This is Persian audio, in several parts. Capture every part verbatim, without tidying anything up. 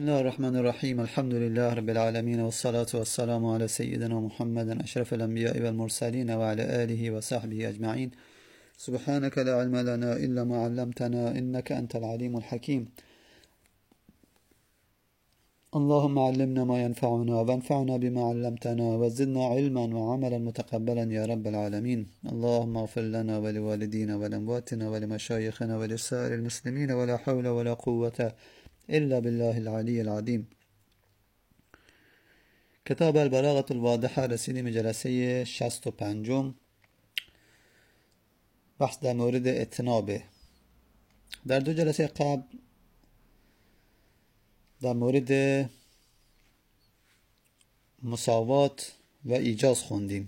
بسم الله الرحمن الرحيم الحمد لله رب العالمين والصلاة والسلام على سيدنا محمد أشرف الأنبياء والمرسلين وعلى آله وصحبه أجمعين. سبحانك لا علم لنا إلا ما علمتنا إنك أنت العليم الحكيم. اللهم علمنا ما ينفعنا وانفعنا بما علمتنا وزدنا علما وعملا متقبلا يا رب العالمين. اللهم اغفر لنا ولوالدينا ولأمواتنا ولمشايخنا ولسائر المسلمين ولا حول ولا قوة إلا بالله العلی العظیم. کتاب البلاغة الواضحه رسیدیم جلسه شصت و پنجم. بحث در مورد اتنابه. در دو جلسه قبل در مورد مساوات و ایجاز خوندیم.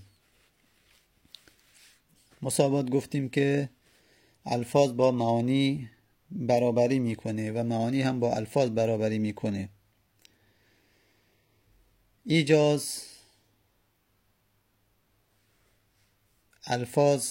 مساوات گفتیم که الفاظ با معانی برابری میکنه و معانی هم با الفاظ برابری میکنه. ایجاز الفاظ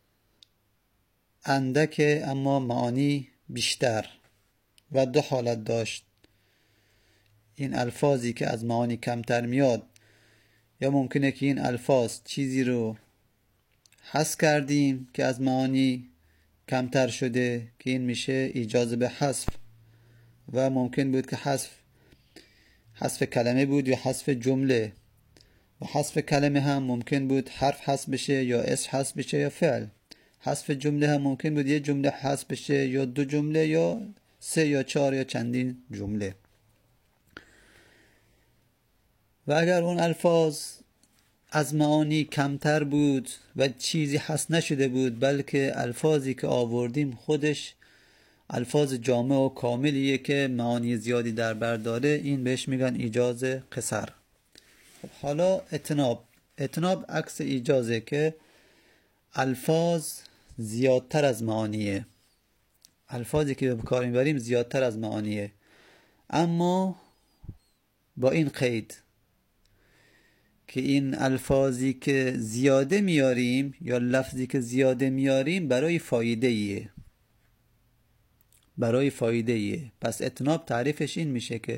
اندکه اما معانی بیشتر و دو حالت داشت. این الفاظی که از معانی کمتر میاد، یا ممکنه که این الفاظ چیزی رو حذف کردیم که از معانی کمتر شده که این میشه ایجاز به حذف، و ممکن بود که حذف حذف کلمه بود یا حذف جمله، و حذف کلمه هم ممکن بود حرف حذف بشه یا اسم حذف بشه یا فعل. حذف جمله هم ممکن بود یه جمله حذف بشه یا دو جمله یا سه یا چهار یا چندین جمله. و اگر اون الفاظ از معانی کمتر بود و چیزی حذف نشده بود، بلکه الفاظی که آوردیم خودش الفاظ جامع و کاملیه که معانی زیادی در بر داره، این بهش میگن ایجاز قصر. حالا اتناب. اتناب عکس ایجازه که الفاظ زیادتر از معانیه. الفاظی که به کار میبریم زیادتر از معانیه، اما با این قید که این الفاظی که زیاده میاریم یا لفظی که زیاده میاریم برای فایده ایه برای فایده ایه پس اتناب تعریفش این میشه که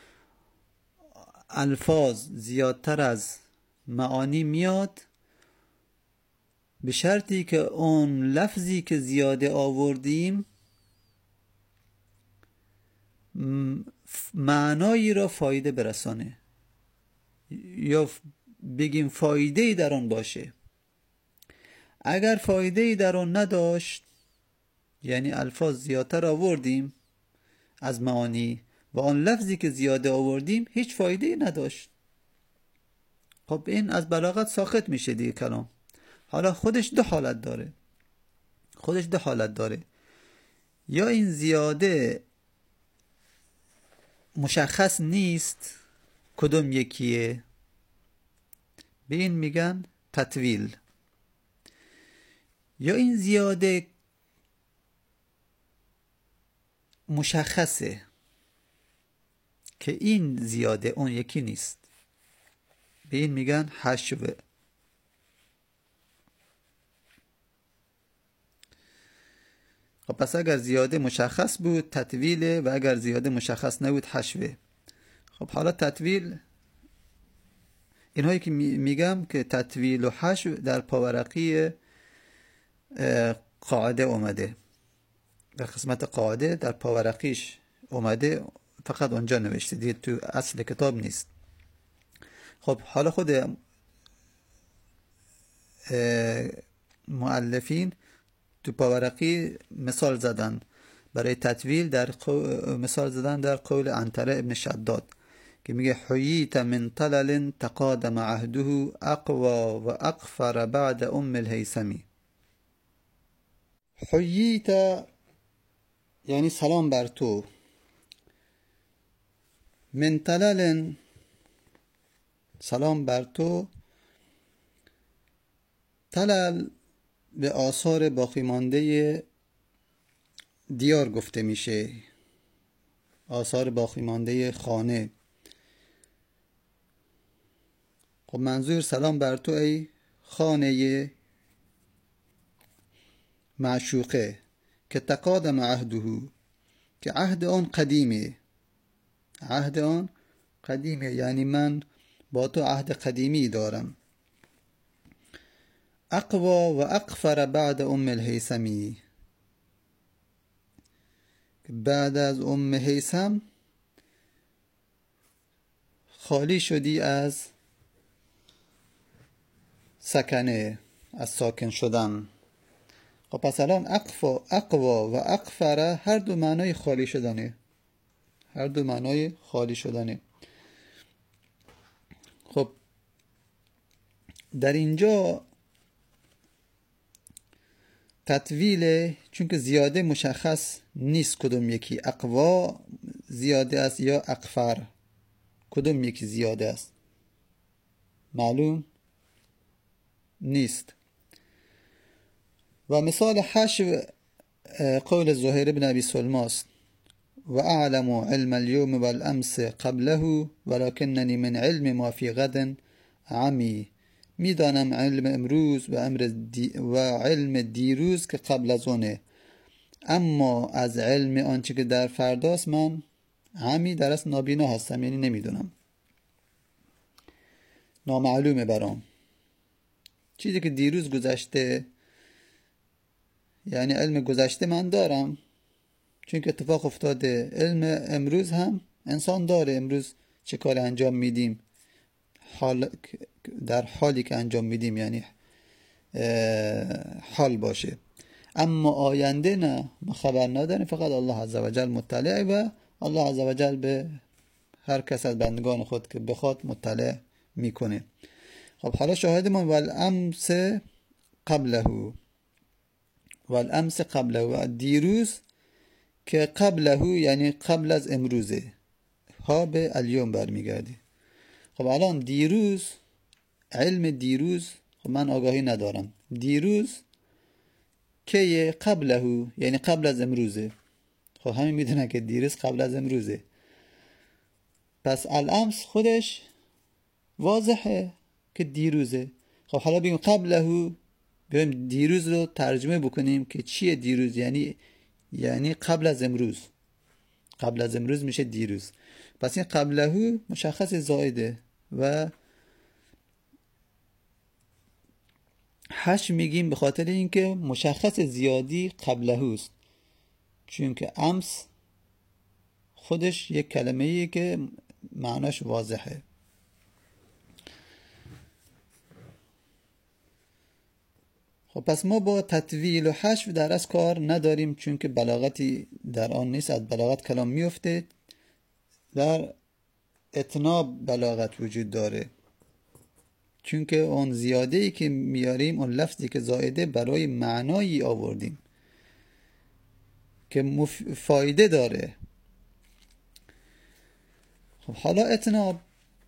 الفاظ زیادتر از معانی میاد، به شرطی که اون لفظی که زیاده آوردیم معنایی را فایده برسانه، یا بگیم فایده ای در آن باشه. اگر فایده ای در آن نداشت، یعنی الفاظ زیادتر آوردیم از معانی و آن لفظی که زیاده آوردیم هیچ فایده ای نداشت، خب این از بلاغت ساقط میشه دیگه کلام. حالا خودش دو حالت داره خودش دو حالت داره یا این زیاده مشخص نیست کدوم یکیه، به این میگن تطویل. یا این زیاده مشخصه که این زیاده اون یکی نیست، به این میگن حشو. خب پس اگر زیاده مشخص بود تطویله، و اگر زیاده مشخص نبود حشوه. خب حالا تطویل، اینهایی که میگم که تطویل و حشو در پاورقی قاعده اومده، در قسمت قاعده در پاورقیش اومده، فقط اونجا نوشته دیگه، تو اصل کتاب نیست. خب حالا خود مؤلفین تو پاورقی مثال زدن برای تطویل، در مثال زدن در قول عنتره ابن شداد که میگه حییت من طلل تقادم عهده اقوا و اقفر بعد ام الهیثمی. حییت یعنی سلام بر تو، من طلل سلام بر تو. طلل به آثار باقی مانده دیار گفته میشه، آثار باقی مانده خانه. خب منظور سلام بر تو ای خانه معشوقه که تقادم عهده، که عهد آن قدیمه، عهد آن قدیمه، یعنی من با تو عهد قدیمی دارم. اقوا و اقفر بعد ام الهیثمی، بعد از ام هیثم خالی شدی از سکنه، از ساکن شدن. خب پس الان اقفا اقوا و اقفر هر دو معنای خالی شدنه، هر دو معنای خالی شدنه. خب در اینجا تطویل، چون که زیاده مشخص نیست کدوم یکی، اقوا زیاده است یا اقفر، کدوم یکی زیاده است معلوم نیست. و مثال حشو قول زهیر بن ابی سلمى است: و اعلم علم اليوم والامس قبله ولكنني من علم ما في غد عمی. میدانم علم امروز و, امر دی و علم دیروز که قبل از اونه، اما از علم آنچه که در فرداست من عمی، در اصل نابینا هستم، یعنی نمیدونم، نامعلومه برام. چیزی که دیروز گذشته، یعنی علم گذشته من دارم چون که اتفاق افتاده. علم امروز هم انسان داره، امروز چه کار انجام میدیم، حال در حالی که انجام میدیم، یعنی حال باشه. اما آینده نه، ما خبر نداریم، فقط الله عزوجل مطلع و الله عزوجل به هر کس از بندگان خود که بخواد مطلع میکنه. خب حالا شاهدمون والامس قبله، والامس قبله، و دیروز که قبله یعنی قبل از امروزه، ها به الیوم برمیگرده. خب الان دیروز، علم دیروز، خب من آگاهی ندارم، دیروز که قبله یعنی قبل از امروزه، خب همین میدونن که دیروز قبل از امروزه. پس الامس خودش واضحه که دیروزه. خب حالا بگیم قبله، بیایم دیروز رو ترجمه بکنیم که چیه دیروز، یعنی یعنی قبل از امروز، قبل از امروز میشه دیروز. پس این قبله مشخص زائده و هش میگیم به خاطر اینکه مشخص زیادی قبله است، چون که امس خودش یک کلمه ایه که معناش واضحه. خب پس ما با تطویل و حشو در از کار نداریم، چون که بلاغتی در آن نیست، از بلاغت کلام میفته. در اتناب بلاغت وجود داره، چون که اون زیاده ای که میاریم، اون لفظی که زائده برای معنایی آوردیم که مف... فایده داره. خب حالا اتناب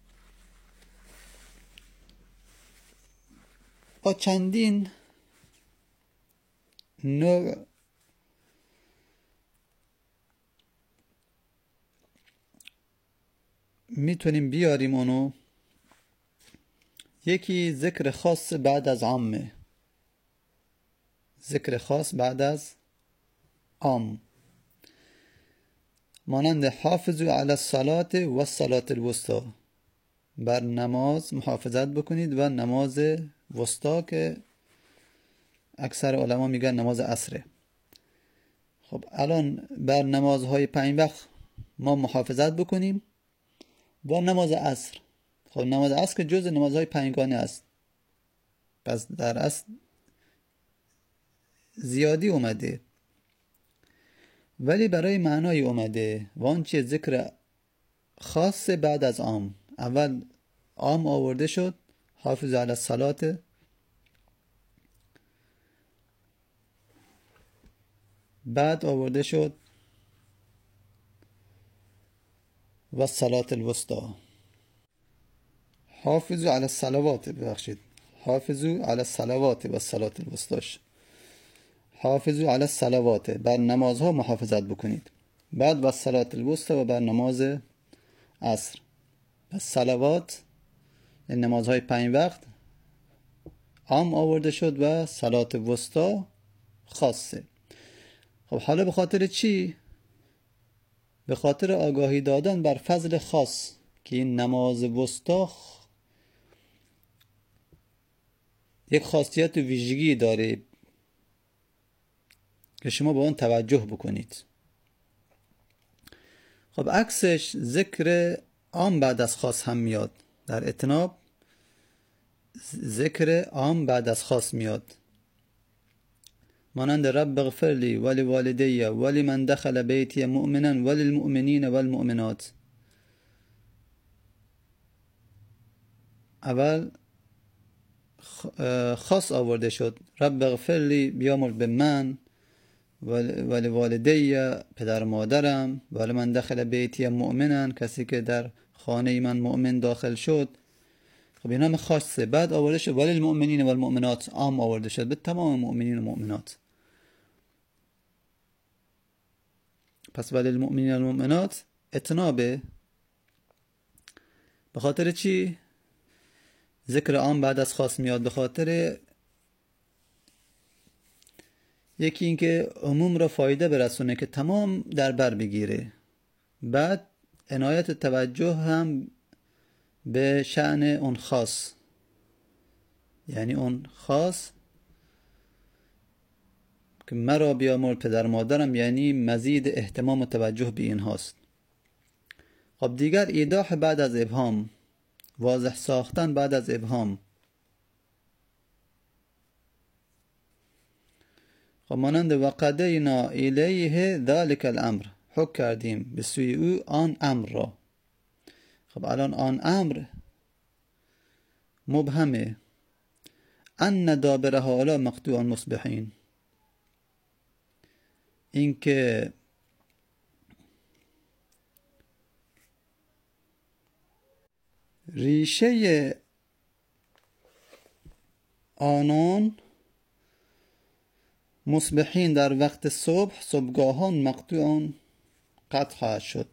با چندین نوع میتونیم بیاریم اونو. یکی ذکر خاص بعد از عامه، ذکر خاص بعد از عام، مانند حافظوا علی الصلاة و الصلاة الوسطی، بر نماز محافظت بکنید و نماز وسطا که اکثر علما میگن نماز عصره. خب الان بر نمازهای پنج وقت ما محافظت بکنیم و نماز عصر. خب نماز عصر که جز نمازهای پنجگانه است، پس در اصل زیادی اومده، ولی برای معنای اومده. و آنچه ذکر خاص بعد از عام، اول عام آورده شد حافظ علی الصلاة، بعد آورده شد و الصلاة الوسطی، حافظوا علی الصلوات، ببخشید حافظوا علی الصلوات و الصلاة الوسطی، حافظوا علی الصلوات، بر نمازها محافظت بکنید، بعد و الصلاة الوسطی و بر نماز عصر. پس صلوات این نمازهای پنج وقت عام آورده شد و صلاة وسطی خاصه. خب حالا به خاطر چی به خاطر آگاهی دادن بر فضل خاص که این نماز وسطا یک خاصیت و ویژگی داره که شما به اون توجه بکنید. خب عکسش ذکر عام بعد از خاص هم میاد. در اتناب ذکر عام بعد از خاص میاد، مانند رب اغفر لی ولی والدی ولی من دخل بیتی مؤمنا ولی المؤمنین والمؤمنات. اول خاص آورده شد، رب اغفر لی بیامرد به من، ولی والدی پدر مادرم، ولی من دخل بیتی مؤمنا کسی که در خانه من مؤمن داخل شد. خب این همه خاصه. بعد آورده شد ولی المؤمنین والمؤمنات، عام آورده شد به تمام مؤمنین و مؤمنات. پس ولی المؤمنین والمؤمنات اتنابه. به خاطر چی ذکر عام بعد از خاص میاد؟ به خاطر یکی اینکه عموم را فایده برسونه که تمام در بر بگیره. بعد عنایت توجه هم به شأن اون خاص، یعنی اون خاص که مرا بیامرد پدر مادرم، یعنی مزید اهتمام و توجه به این هاست. خب دیگر ایضاح بعد از ابهام، واضح ساختن بعد از ابهام. خب مانند وقدینا الیه ذلک الامر، حکم کردیم به سوی او آن امر را. خب الان آن امر مبهمه. ان دابر هؤلاء مقطوع مصبحین، این که ریشه آنان مصبحین در وقت صبح، صبحگاهان مقطوعان قطع خواهد شد.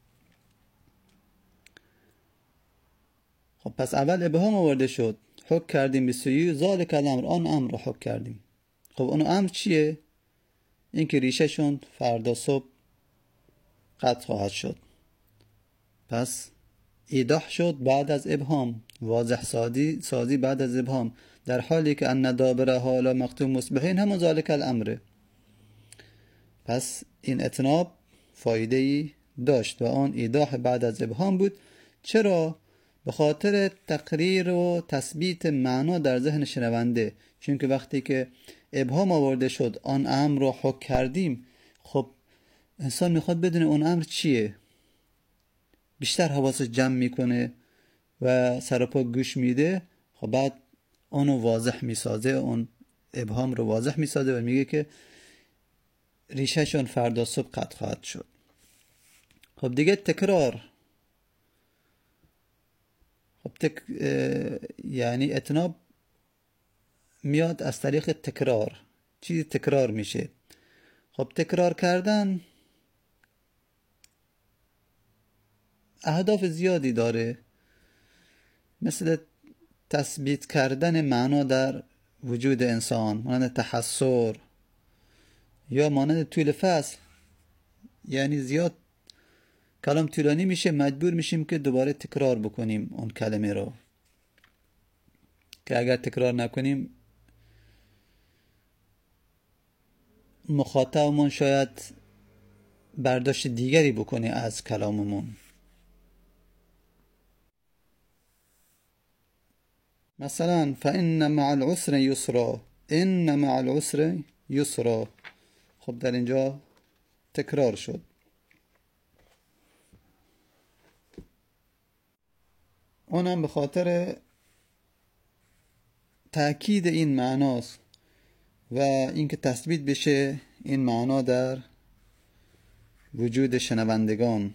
خب پس اول ابهام آورده شد، حکم کردیم به سوی ذالک الامر، آن امر رو حکم کردیم. خب اون امر چیه؟ این که ریشه شون فردا صبح قطع خواهد شد. پس ایضاح شد بعد از ابهام، واضح سازی سازی بعد از ابهام، در حالی که ان دابر حالا مقطوع مصبحین همون ذالک الامره. پس این اتناب فایده ای داشت و آن ایضاح بعد از ابهام بود. چرا؟ به خاطر تقریر و تثبیت معنا در ذهن شنونده. چون که وقتی که ابهام آورده شد آن امر رو حکم کردیم، خب انسان میخواد بدونه اون امر چیه، بیشتر حواسش جمع میکنه و سر پا گوش میده. خب بعد اونو واضح میسازه، اون ابهام رو واضح میسازه و میگه که ریشهشون فردا صبح قطع خواهد شد. خب دیگه تکرار. خب تک... یعنی اتناب میاد از طریق تکرار، چیزی تکرار میشه. خب تکرار کردن اهداف زیادی داره، مثل تثبیت کردن معنا در وجود انسان، مانند تحسر، یا مانند طول فصل، یعنی زیاد کلام طولانی میشه، مجبور میشیم که دوباره تکرار بکنیم اون کلمه رو، که اگر تکرار نکنیم مخاطبمون شاید برداشت دیگری بکنه از کلاممون. مثلا فإن مع العسر یسرا، ان مع العسر یسرا. خب در اینجا تکرار شد. اونم به خاطر تأکید این معناست و اینکه تثبیت بشه این معنا در وجود شنوندگان.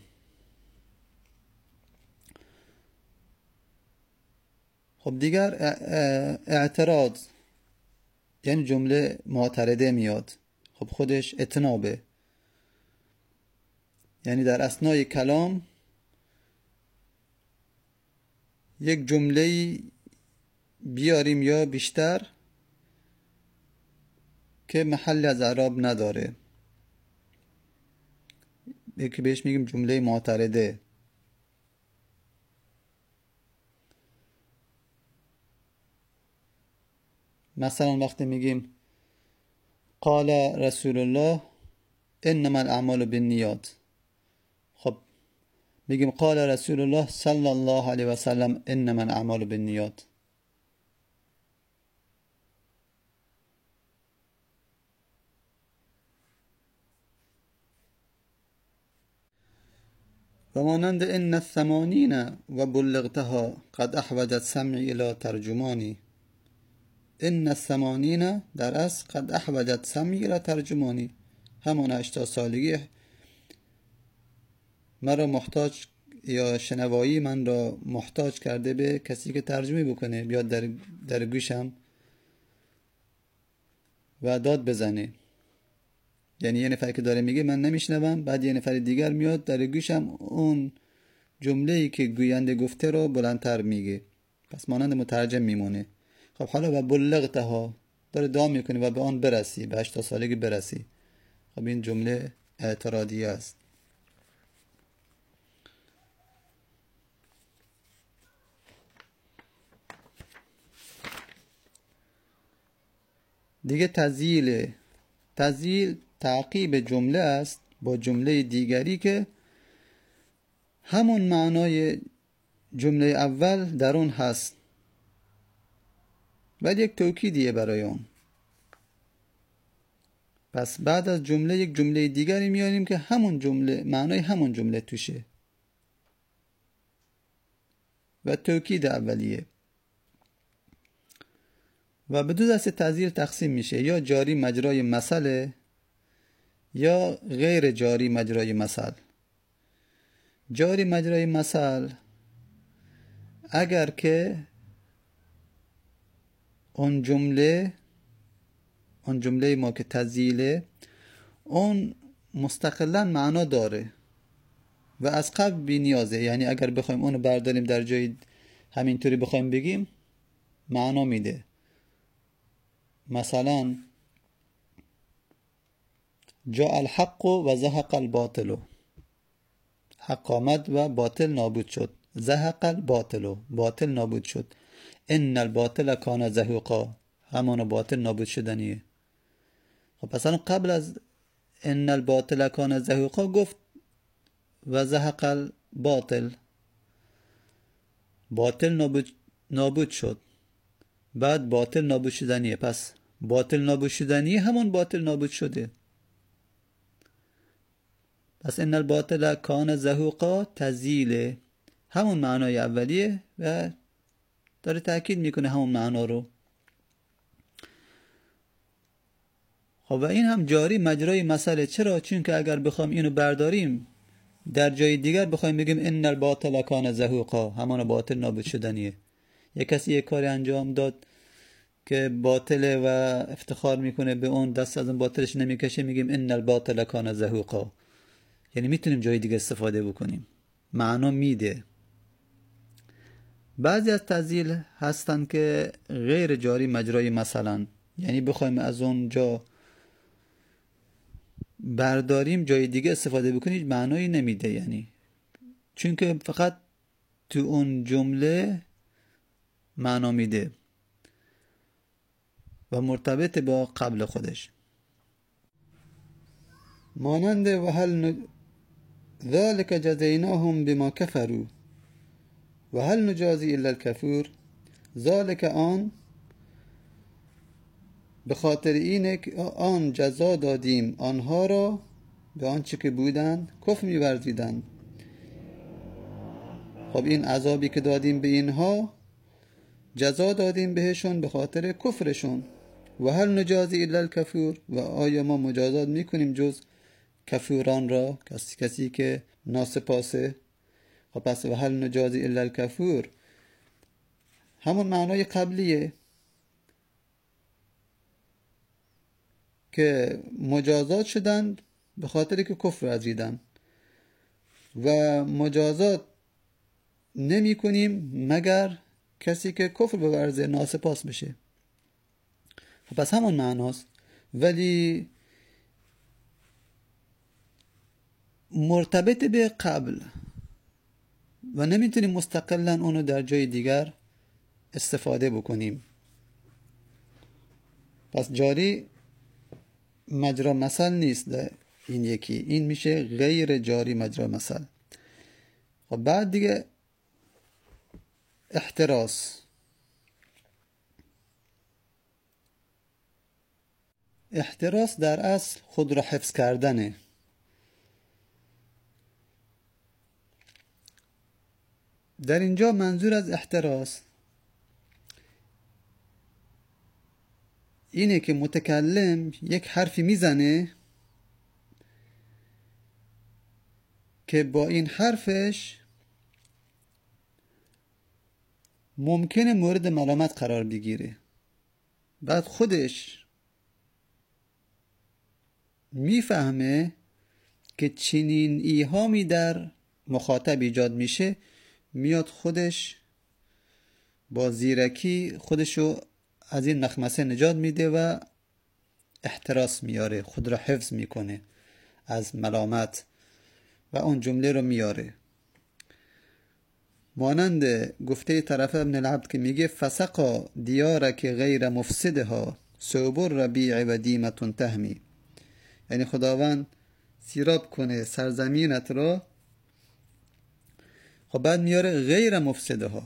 خب دیگر اعتراض، یعنی جمله معترضه میاد. خب خودش اتنابه، یعنی در اثنای کلام یک جمله بیاریم یا بیشتر که محل از اعراب نداره. که بهش میگیم جمله معترضه. مثلا وقتی میگیم قال رسول الله انما الاعمال بالنیات، خب میگیم قال رسول الله صلی الله علیه و سلم انما الاعمال بالنیات. و مانند ان الثمانین و بلغتها قد احوجت سمعی الى ترجمانی. ان الثمانین در اصل قد احوجت سمعی الى ترجمانی، همون هشتاد سالگی مرا محتاج یا شنوایی من را محتاج کرده به کسی که ترجمه بکنه، بیاد در, در گوشم و داد بزنه. یعنی یه نفر که داره میگه من نمیشنوم، بعد یه نفر دیگر میاد در گوشم اون جمله‌ای که گوینده گفته رو بلندتر میگه، پس مانند مترجم میمونه. خب حالا و بلغتها داره دام میکنه و به آن برسی، به هشتاد سالگی برسی. خب این جمله اعتراضی است. دیگه تذییل. تذییل تعقیب جمله است با جمله دیگری که همون معنای جمله اول در اون هست، بعد یک توکیدیه برای اون. پس بعد از جمله یک جمله دیگری میاریم که همون جمله معنای همون جمله توشه و توکید اولیه. و به دو دسته تذییل تقسیم میشه، یا جاری مجرای مثل یا غیر جاری مجرای مثل. جاری مجرای مثل اگر که اون جمله اون جمله ما که تذییله اون مستقلا معنا داره و از قبل بی نیازه، یعنی اگر بخوایم اونو برداریم در جای همینطوری بخوایم بگیم معنا میده. مثلا جاء الحق و زهق الباطل، حق آمد و باطل نابود شد. زهق الباطل، باطل نابود شد. ان الباطل کان زهوقا، همان باطل نابود شدنیه. خب پس قبل از ان الباطل کان زهوقا گفت و زهق الباطل، باطل نابود, نابود شد، بعد باطل نابود شدنیه. پس باطل نابود شدنیه همون باطل نابود شده. پس ان الباطل کان زهوقا تذییله، همون معنای اولیه و داره تأکید میکنه همون معنا رو. خب و این هم جاری مجرای مسئله. چرا؟ چون که اگر بخوام اینو برداریم در جای دیگر بخوایم بگیم ان الباطل کان زهوقا، همان باطل نابود شدنیه. یک کسی یک کاری انجام داد که باطله و افتخار میکنه به اون، دست از اون باطلش نمیکشه، میگیم ان الباطل کان زهوقا. یعنی میتونیم جای دیگه استفاده بکنیم، معنا میده. بعضی از تذییل هستن که غیر جاری مجرای مثلا، یعنی بخوایم از اون جا برداریم جای دیگه استفاده بکنیم معنایی نمیده، یعنی چون که فقط تو اون جمله معنا میده و مرتبط با قبل خودش. مانند و هل ن... ذلك جزیناهم بما کفروا و هل نجازی الا الکفور. ذلك آن، به خاطر اینه که آن جزا دادیم آنها را به آنچه که بودن کفر می‌ورزیدند. خب این عذابی که دادیم به اینها جزا دادیم بهشون به خاطر کفرشون. و هل نجازی الا الکفور، و آیا ما مجازات میکنیم جز کفوران را، کسی کسی که ناسپاسه. خب پس و هل نجازی الا الکفور همون معنای قبلیه که مجازات شدن به خاطر که کفر ورزیدن و مجازات نمی کنیم مگر کسی که کفر بورزه، ناسپاس بشه. خب پس همون معناست، ولی مرتبط به قبل و نمیتونیم مستقلا اونو در جای دیگر استفاده بکنیم. پس جاری مجرا مثل نیست این یکی، این میشه غیر جاری مجرا مثل. و بعد دیگه احتراس. احتراس در اصل خود را حفظ کردنه. در اینجا منظور از احتراس اینه که متکلم یک حرفی میزنه که با این حرفش ممکنه مورد ملامت قرار بگیره. بعد خودش میفهمه که چنین ایهامی در مخاطب ایجاد میشه، میاد خودش با زیرکی خودشو از این مخمسه نجات میده و احتراس میاره، خود را حفظ میکنه از ملامت و اون جمله رو میاره. مانند گفته طرف ابن العبد که میگه فسقا دیارک غیر مفسدها صوب الربیع و دیمتون تهمی، یعنی خداوند سیراب کنه سرزمینت را، خب بعد میاره غیر مفسدها،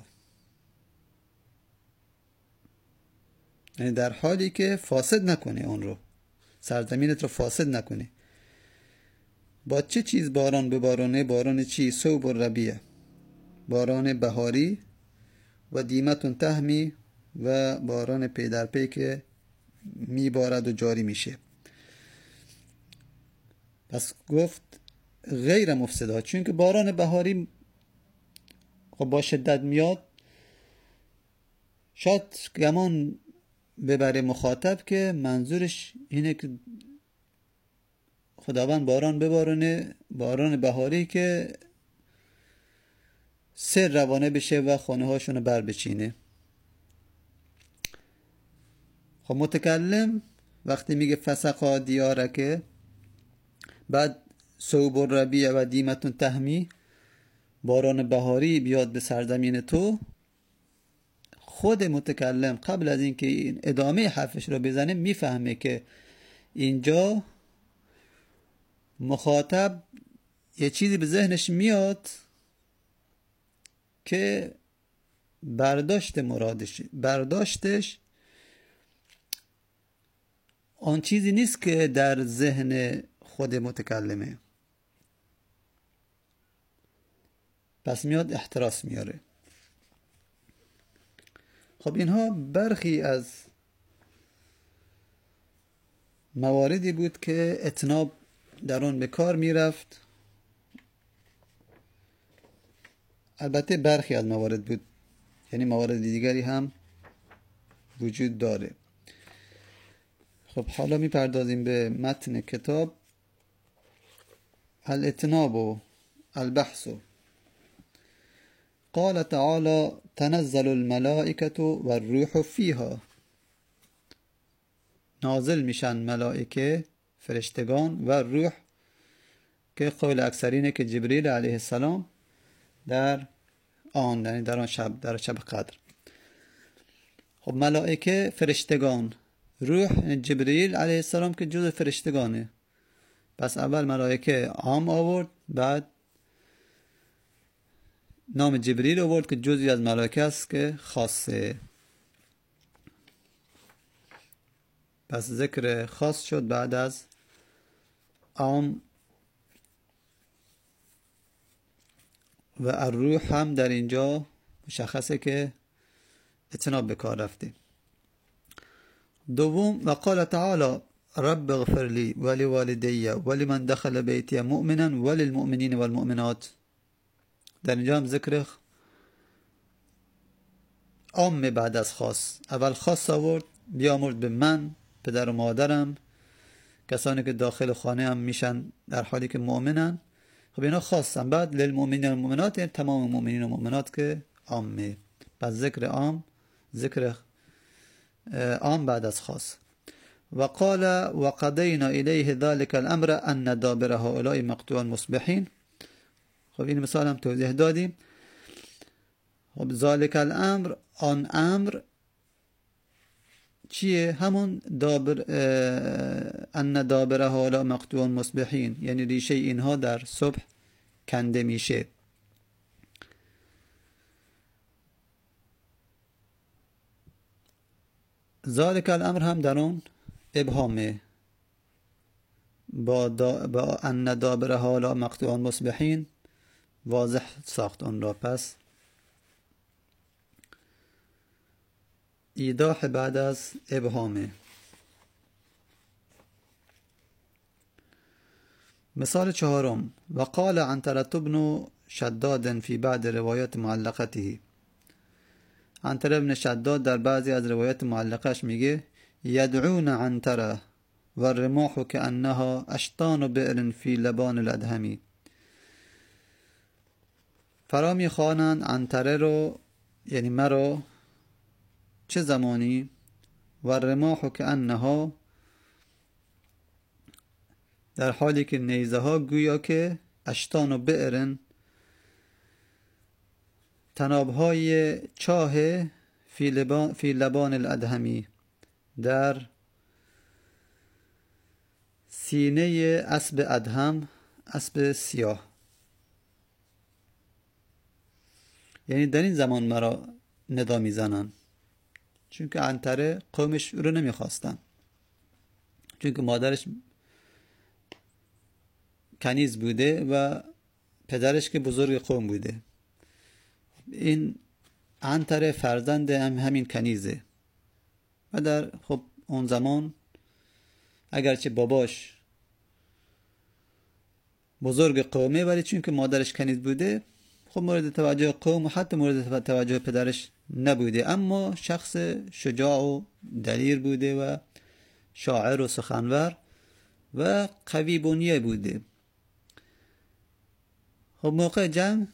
یعنی در حالی که فاسد نکنه، اون رو سرزمینت رو فاسد نکنه. با چه چیز باران ببارونه؟ باران چی؟ صوب الربیع، باران بهاری، و دیمتون تهمی، و باران پی در پی که میبارد و جاری میشه. پس گفت غیر مفسدها، چون که باران بهاری خب با شدت میاد، شاید گمان ببره مخاطب که منظورش اینه که خداوند باران ببارونه، باران بهاری که سر روانه بشه و خانه هاشونو بر بچینه. خب متکلم وقتی میگه فسقا دیارکه، بعد صوب الربیع و دیمتون تهمی، باران بهاری بیاد به سرزمین تو، خود متکلم قبل از اینکه این ادامه حرفش رو بزنه میفهمه که اینجا مخاطب یه چیزی به ذهنش میاد که برداشت مرادش برداشتش آن چیزی نیست که در ذهن خود متکلمه. پس میاد احتراس میاره. خب اینها برخی از مواردی بود که اتناب در اون به کار میرفت. البته برخی از موارد بود، یعنی موارد دیگری هم وجود داره. خب حالا میپردازیم به متن کتاب. الاتناب و البحث. قال تعالی تنزل الملائکة والروح فیها، نازل میشن ملائکه فرشتگان و روح، که قول اکثرینه که جبریل علیه السلام در آن، یعنی در آن شب، در شب قدر. خب ملائکه فرشتگان، روح جبریل علیه السلام که جز فرشتگانه. پس اول ملائکه عام آورد، بعد نام جبریل آورد که جزی از ملائکه است که خاصه. پس ذکر خاص شد بعد از عام. و الروح هم در اینجا مشخصه که اتناب به کار رفته. دوم و قال تعالی رب اغفر لی ولی والدی ولی من دخل بیتی مؤمنا ولی المؤمنین والمؤمنات. در اینجا هم ذکر عام بعد از خاص. اول خاص آورد، بیامرد به من، پدر و مادرم، کسانی که داخل خانه هم میشن در حالی که مؤمنن. خب اینا خاصن. بعد للمؤمنین و المؤمنات، یعنی تمام مؤمنین و مؤمنات که عامه. پس ذکر عام، ذکر عام بعد از خاص. و قال و قضینا الیه ذلك الامر ان دابر هؤلاء مقطوع مصبحین. خب این مثال هم توضیح دادیم. خب ذالک الامر، آن امر چیه؟ همون دابر ان دابر هؤلاء مقطوع مصبحین، یعنی ریشه اینها در صبح کنده میشه. ذالک الامر هم در اون ابهامه، با, دا با ان دابر هؤلاء مقطوع مصبحین واضح ساخت اون را. پس ایضاح بعد از ابهامه. مثال چهارم، و قال عنترة بن شداد فی بعض روایات معلقته. عنترة بن شداد در بعضی از روایات معلقش میگه یدعون عنترة و الرماح کأنها اشطان بئر فی لبان الادهمی. فرا میخوانند عنتره رو، یعنی مرا، چه زمانی؟ و الرماح کأنها، در حالی که نیزه ها گویا که اشطان و بئرن، تناب های چاه، فی لبان, فی لبان الادهمی، در سینه اسب ادهم، اسب سیاه. یعنی در این زمان مرا ندا میزنن، چون که عنتره قومش رو نمیخواستن، چون که مادرش کنیز بوده و پدرش که بزرگ قوم بوده. این عنتره فرزند هم همین کنیزه و در خب اون زمان اگرچه باباش بزرگ قومه، ولی چون که مادرش کنیز بوده خب مورد توجه قوم و حتی مورد توجه پدرش نبوده. اما شخص شجاع و دلیر بوده و شاعر و سخنور و قوی بنیه بوده. خب موقع جنگ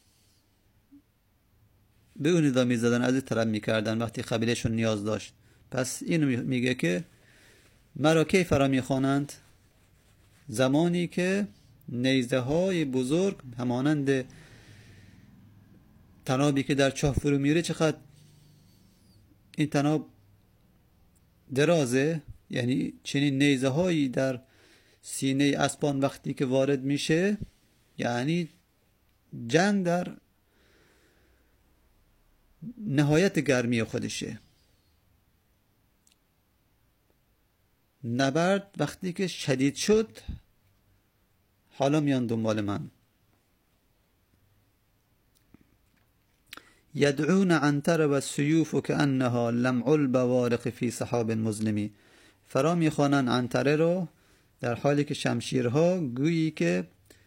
به اون ندا می زدن، از این طرف می کردن وقتی قبیلهشون نیاز داشت. پس اینو میگه که مرا کی فرا می خوانند؟ زمانی که نیزه های بزرگ همانند تنابی که در چاه فرو میره، چقدر این تناب درازه، یعنی چنین نیزه هایی در سینه اسبان وقتی که وارد میشه، یعنی جنگ در نهایت گرمی خودشه. نبرد وقتی که شدید شد، حالا میان دنبال من. یدعون عنتر و السیوف کأنها لمع البوارق فی سحاب مظلمی. فرا میخوانن عنتره رو در حالی که شمشیرها گویی که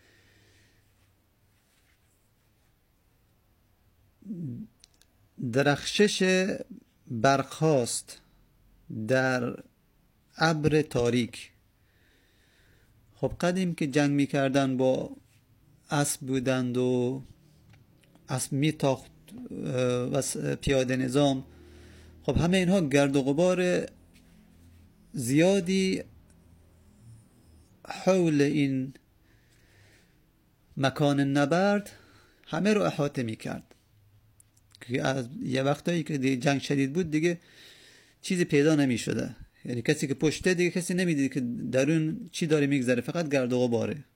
درخشش برق‌هاست در ابر تاریک. خب قدیم که جنگ میکردن با اسب بودند و اسب میتاخت و پیاده نظام، خب همه اینها گرد و غبار زیادی حول این مکان نبرد همه رو احاطه میکرد که از یه وقتایی که جنگ شدید بود دیگه چیزی پیدا نمیشده، یعنی کسی که پشته دیگه کسی نمیدید که درون چی داره میگذره، فقط گرد و غباره.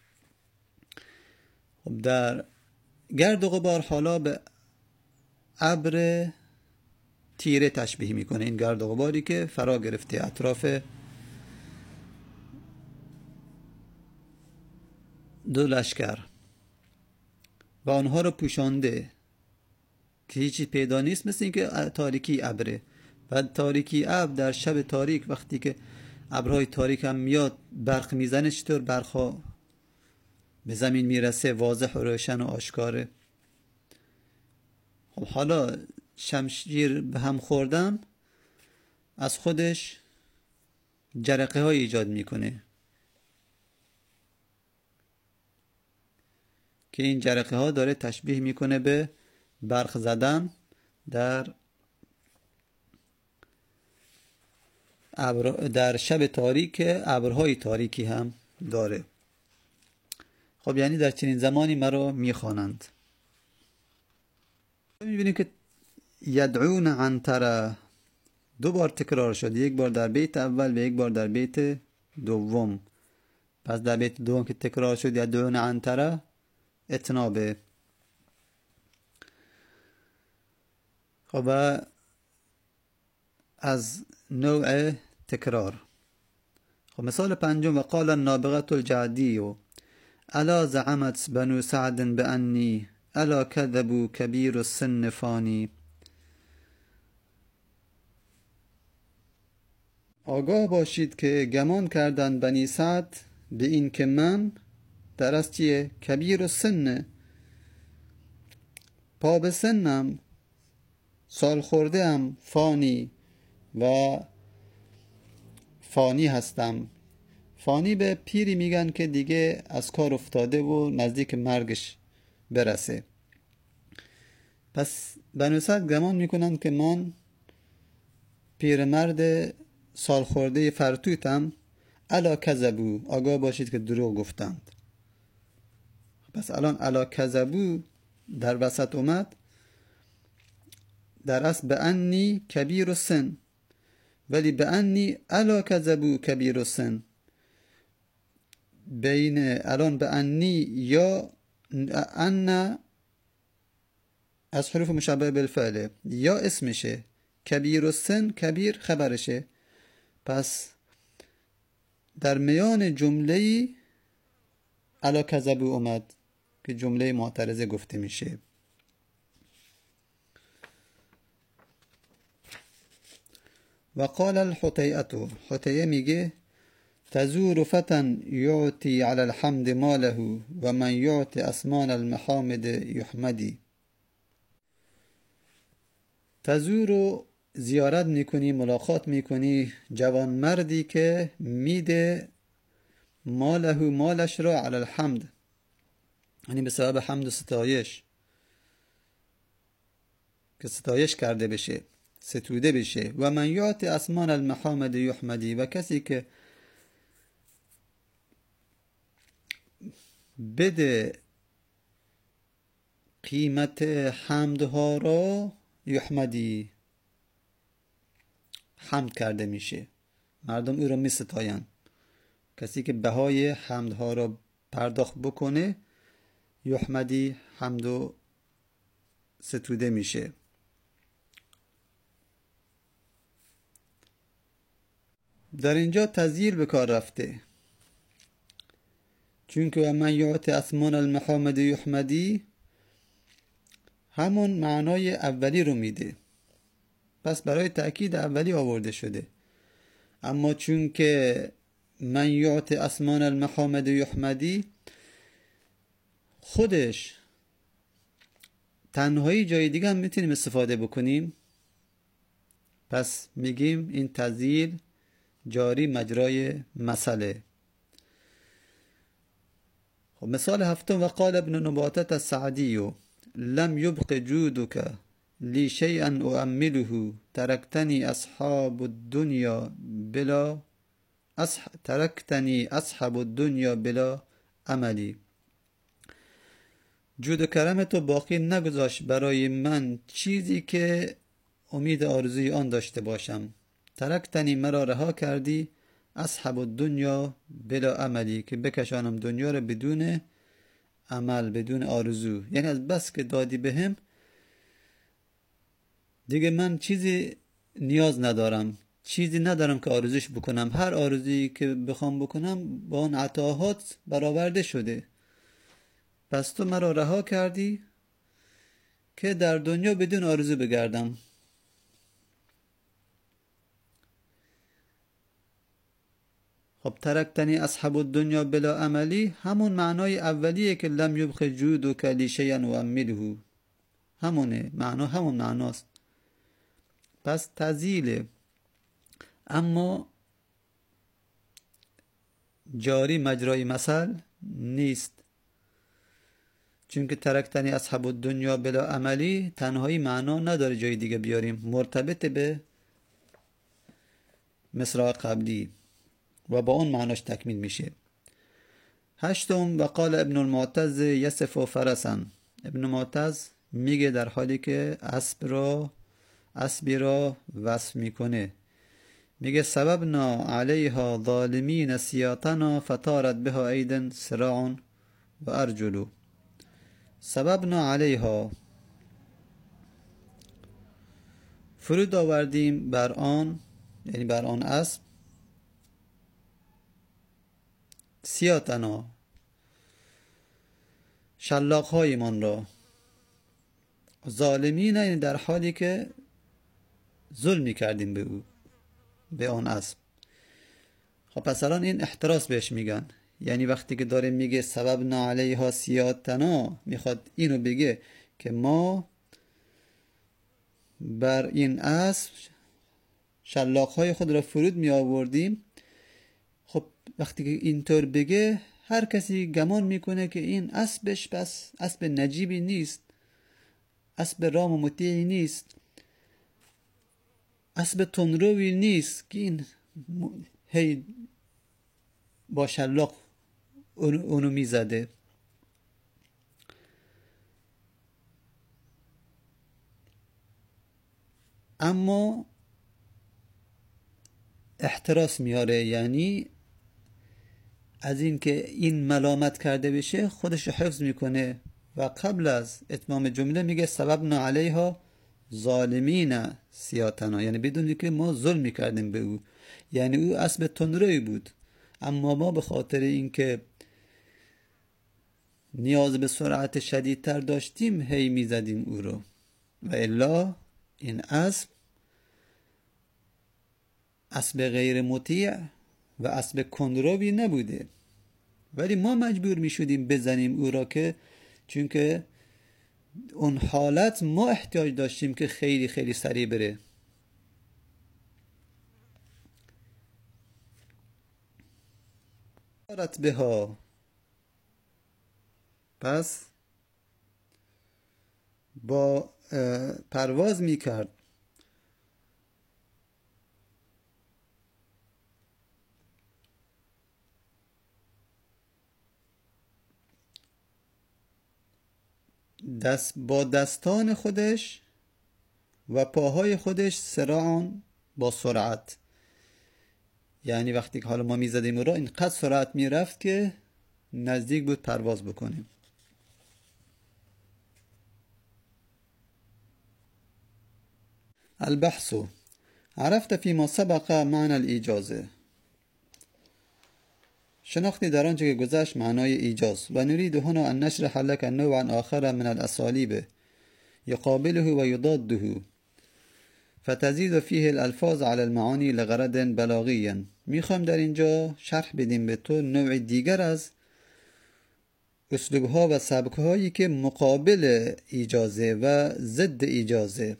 خب در گرد و غبار حالا به ابر تیره تشبیه میکنه این گرد و غباری که فرا گرفته اطراف دو لشکر و آنها رو پوشانده که هیچی پیدا نیست، مثل این که تاریکی ابره. و تاریکی ابر در شب تاریک وقتی که ابرهای تاریک هم میاد برق میزنه، چطور برقها به زمین میرسه، واضح و روشن و آشکاره. خب حالا شمشیر به هم خوردن از خودش جرقه های ایجاد میکنه که این جرقه ها داره تشبیه میکنه به برق زدن در در شب تاریک ابرهای تاریکی هم داره. خب یعنی در چنین زمانی مرا میخوانند. میبینیم که یدعون عنتره دو بار تکرار شد، یک بار در بیت اول و یک بار در بیت دوم. پس در بیت دوم که تکرار شد یدعون عنتره اتنابه. خب از نوع تکرار. خب مثال پنجم وقال النابغة الجعدی الا زعمت بنو سعد بأنی الا كذبوا كبير السن فانی. آگاه باشید که گمان کردند بنی سعد به این که من در از چیه؟ کبیر السن، پا به سنم، سال خورده ام، فانی و فانی هستم. فانی به پیری میگن که دیگه از کار افتاده و نزدیک مرگش برسه. پس بنو سعد گمان میکنن که من پیرمرد سال خورده فرتوتم. الا کذبو، آگاه باشید که دروغ گفتند. پس الان الا کذبو در وسط اومد، در اصل بأنی کبیر السن، ولی بأنی الا کذبو کبیر السن. بین الان بأنی یا ان از حروف مشابه بالفعل یا اسمشه، کبیر السن کبیر خبرشه. پس در میان جمله الا کذبو اومد که جمله معترضه گفته میشه. و قال الحطیئة، حطیئه میگه تزور فتن یعطی علی الحمد ماله و من یعطی اسمان المحامد یحمدی. تزور زیارت میکنی، ملاقات میکنی جوان مردی که میده ماله، مالش را علی الحمد، یعنی به سبب حمد و ستایش، که ستایش کرده بشه، ستوده بشه. و من یعطی اسمان المحامد یحمدی، و کسی که بده قیمت حمدها را یحمدی، حمد کرده میشه، مردم او را می ستاین. کسی که بهای حمدها را پرداخت بکنه یحمدی، حمد و ستوده میشه. در اینجا تذییل به کار رفته، چون که و من یعطی اسمان المحامد یحمدی همون معنای اولی رو میده، پس برای تأکید اولی آورده شده. اما چون که من یعطی اسمان المحامد یحمدی خودش تنهایی جای دیگه هم میتونیم استفاده بکنیم، پس میگیم این تذییل جاری مجرای مسئله. خب مثال هفتم وقال ابن نباتة السعدی لم يبق جودك لی شیئا اؤمله ترکتنی اصحاب الدنیا بلا اصح... ترکتنی اصحاب الدنیا بلا عملی. جود و کرم تو باقی نگذاشت برای من چیزی که امید آرزوی آن داشته باشم. ترکتنی مرا رها کردی، اصحاب الدنیا بلا عملی، که بکشانم دنیا رو بدون عمل، بدون آرزو. یعنی از بس که دادی بهم دیگه من چیزی نیاز ندارم، چیزی ندارم که آرزوش بکنم. هر آرزویی که بخوام بکنم با اون عطاهات برآورده شده. پس تو مرا رها کردی که در دنیا بدون آرزو بگردم. خب ترکتنی اصحاب الدنیا بلا عملی همون معنای اولیه که لم یبق جودک لی شیئا اؤمله، همونه معنا، همون معناست. پس تذییله، اما جاری مجرای مثل نیست، چون که ترکتنی اصحاب الدنیا بلا عملی تنهایی معنا نداره جای دیگه بیاریم، مرتبط به مصرع قبلی و با اون معناش تکمیل میشه. هشتم و قال ابن المعتز یصف فرسا. ابن معتز میگه در حالی که اسب را اسبی را وصف میکنه، میگه سببنا علیها ظالمین سیاطنا فطارت بها ایدن سراع و ارجلو. سببنا علیها، فرود آوردیم بر آن، یعنی بر آن اسب، سیاطنا، شلاق های من را، ظالمین، یعنی در حالی که ظلم کردیم به او، به آن اسب. خب پس الان این احتراس بهش میگن، یعنی وقتی که داره میگه سببنا علیها سیاطنا، میخواد اینو بگه که ما بر این اسب شلاق‌های خود را فرود می آوردیم. خب وقتی که اینطور بگه هر کسی گمان میکنه که این اسبش بس اسب نجیبی نیست، اسب رام و مطیعی نیست، اسب تندروی نیست که این هی با شلاق اونو میزده. اما احتراس میاره، یعنی از این که این ملامت کرده بشه خودش حفظ میکنه و قبل از اتمام جمله میگه سببنا علیها ظالمین سیاطنا، یعنی بدون که ما ظلم میکردیم به او، یعنی او اسب تندروی بود اما ما به خاطر اینکه نیاز به سرعت شدیدتر داشتیم هی میزدیم او رو، و الا این اسب اسب غیر مطیع و اسب کندروی نبوده، ولی ما مجبور می شدیم بزنیم او را، که چون که اون حالت ما احتیاج داشتیم که خیلی خیلی سریع بره. دارت بها، پس با پرواز می کرد دست با دستان خودش و پاهای خودش سراعان، با سرعت، یعنی وقتی که حالا ما میزدیم او را اینقدر سرعت میرفت که نزدیک بود پرواز بکنیم. البحث عرفت فيما سبق معنى الإيجاز. شناختی در آنچه که گذشت معنای ایجاز. و نريد هنا ان نشرح لك نوعا آخر من الأساليب يقابله ويضاده فتزيد فيه الألفاظ على المعاني لغرض بلاغي. میخوام در اینجا شرح بدیم به تو نوع دیگر از اسلوبها و سبکهایی که مقابل ایجازه و ضد ایجازه،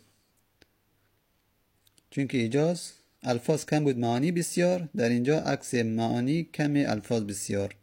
چون که ایجاز الفاظ کم بود معانی بسیار، در اینجا عکس معانی کم الفاظ بسیار.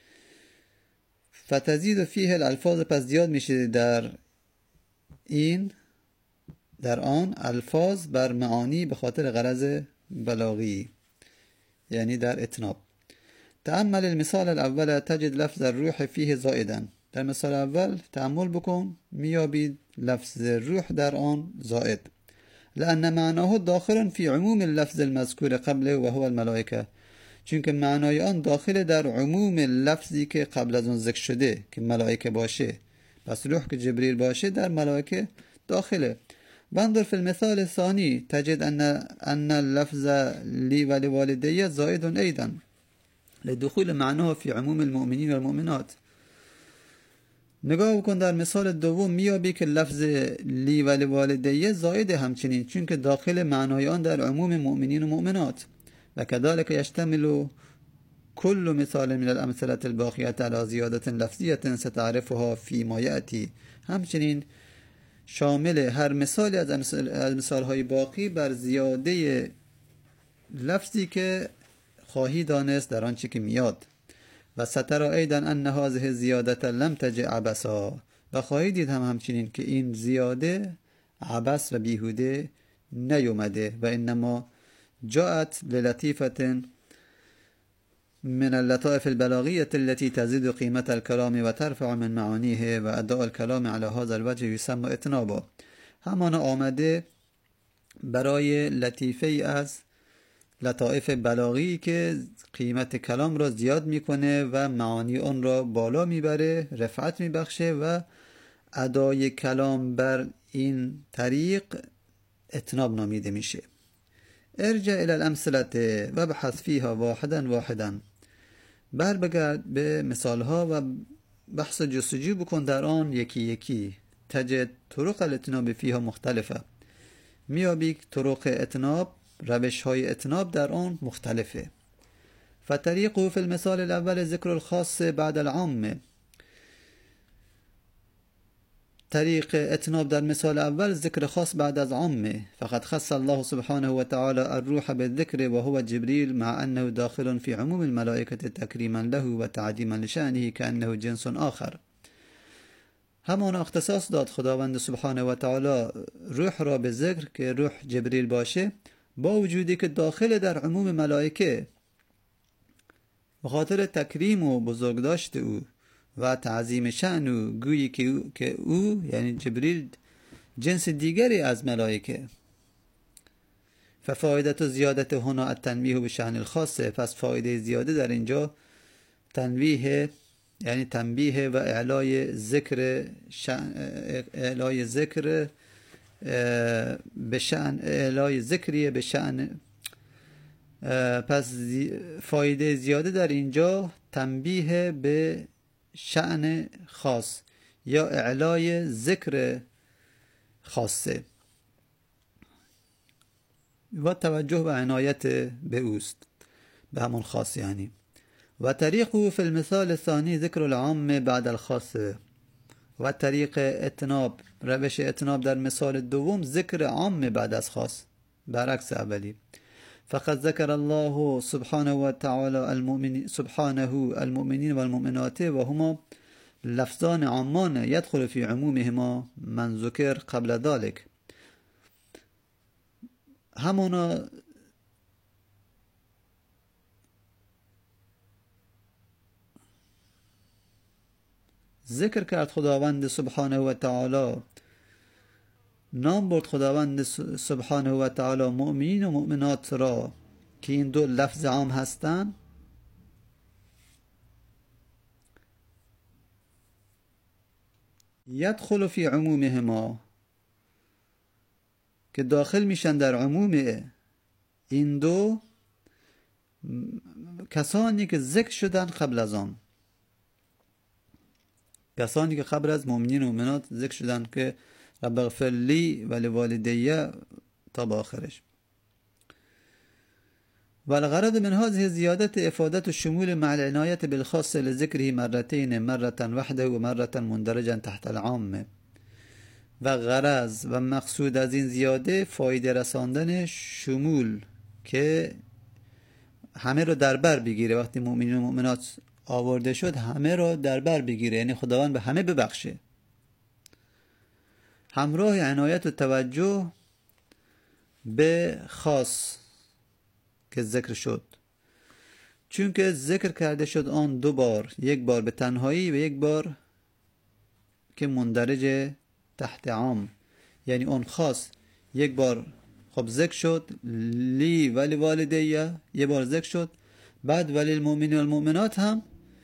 فتزید فیه الالفاظ، پس زیاد میشه در این در آن الفاظ بر معانی به خاطر غرض بلاغی، یعنی در اتناب. تأمل المثال الاول تجد لفظ الروح فیه زائدا. در مثال اول تأمل بکن میابید لفظ روح در آن زائد. لأن معناه داخل في عموم اللفظ المذكور قبله وهو الملائكه، چون که معنای آن داخل در عموم لفظی که قبل از اون ذکر شده که ملائکه باشه، پس روح که جبریل باشه در ملائکه داخله. وانظر في المثال الثاني تجد ان ان اللفظ لي ولوالدي زائد ايضا لدخول معناه في عموم المؤمنين والمؤمنات. نگاه بکن در مثال دوم میابی که لفظ لی ولی والدیه زائد همچنین، چون که داخل معنای آن در عموم مؤمنین و مؤمنات. و كذلك يشتمل كل مثال من الامثله الباقیه على زیاده لفظیه ستعرفها فيما یأتی. همچنین شامل هر مثالی از مثالهای باقی بر زیاده لفظی که خواهی دانست در آنچه که میاد. و سترى ایضا ان هذه زیادت لم تجع عبثا، و خواهی دید هم همچنین که این زیاده عبث و بیهوده نیومده و انما جاءت للطيفة من اللطائف البلاغية التي تزيد قيمة الكلام وترفع من معانيه وأداء الكلام على هذا الوجه يسمى اتنابا. همان آمده برای لطیفه ای از لطائف بلاغی که قیمت کلام را زیاد میکنه و معانی اون را بالا میبره، رفعت میبخشه و ادای کلام بر این طریق اتناب نامیده میشه. ارجع الى الامثله و بحث فيها واحدا واحدا. بر بگرد به مثالها و بحث جستجو بکن در آن یکی یکی. تجد طرق الاتناب فيها مختلفه. میابی طرق اتناب، روش های اتناب در آن مختلفه. فطریقه في المثال الاول ذکر الخاص بعد العام. طریق اتناب در مثال اول ذکر خاص بعد از عامه. فقد خص الله سبحانه وتعالى الروح بالذكر وهو جبريل مع أنه داخل في عموم الملائكة تكريما له وتعظيما لشأنه كأنه جنس آخر. همان اختصاص داد خداوند سبحانه و تعالی روح را به ذکر که روح جبریل باشه، با وجودی که داخل در عموم ملائکه، به خاطر تکریم و بزرگداشت او و تعظیم شأن او، گویی که او, که او یعنی جبریل جنس دیگری از ملائکه. ففایدت زیادت هنا التنبیه به شأن الخاصه. پس فایده زیاده در اینجا تنبیه یعنی تنبیه و اعلای ذکر اعلای ذکر به شأن اعلای ذکریه به شأن. پس فایده زیاده در اینجا تنبیه به شأن خاص یا اعلای ذکر خاصه و توجه و عنایت به اوست، به همون خاص یعنی. و طریقه فی المثال الثانی ذکر العام بعد الخاص. و طریق اتناب، روش اتناب در مثال دوم ذکر عام بعد از خاص، برعکس اولی. فقد ذكر الله سبحانه وتعالى المؤمنين سبحانه المؤمنين والمؤمنات وهما لفظان عامان يدخل في عمومهما من ذكر قبل ذلك. همانا ذکر کرد خداوند سبحانه و تعالی، نام برد خداوند سبحانه و تعالی مؤمنین و مؤمنات را که این دو لفظ عام هستند، یدخل فی عمومهما که داخل میشن در عموم این دو کسانی که ذکر شدن قبل از آن، کسانی که قبل از مؤمنین و مؤمنات ذکر شدن که رب اغفر لی و لوالدی تا با آخرش. والغرض من هذه زیادت افادت الشمول مع العنایت بالخاص لذکره مرتين مرة وحده و مرة مندرجا تحت العام. و غرض و مقصود از این زیاده فایده رساندن شمول که همه رو در بر بگیره. وقتی مؤمنین و مؤمنات آورده شد همه رو در بر بگیره، یعنی خداوند به همه ببخشه، همراه عنایت و توجه به خاص که ذکر شد، چون که ذکر کرده شد آن دو بار، یک بار به تنهایی و یک بار که مندرج تحت عام، یعنی اون خاص یک بار خب ذکر شد لی ولی والدیه، یک بار ذکر شد، بعد ولی المؤمنین و المؤمنات هم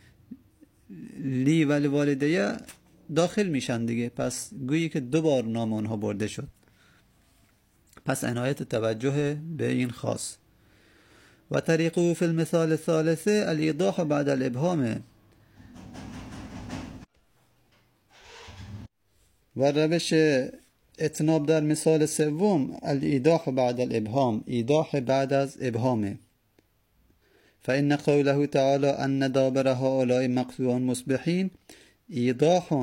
لی ولی والدیه داخل میشن دیگه. پس گویی که دو بار نام آنها برده شد. پس عنایت توجه به این خاص. و طریقه فی المثال الثالث الایضاح بعد الابهام. و روش اتناب در مثال سوم الایضاح بعد الابهام، ایضاح بعد از ابهامه. فإن قوله تعالى أن دابر هؤلاء مقطوع مصبحين إيضاح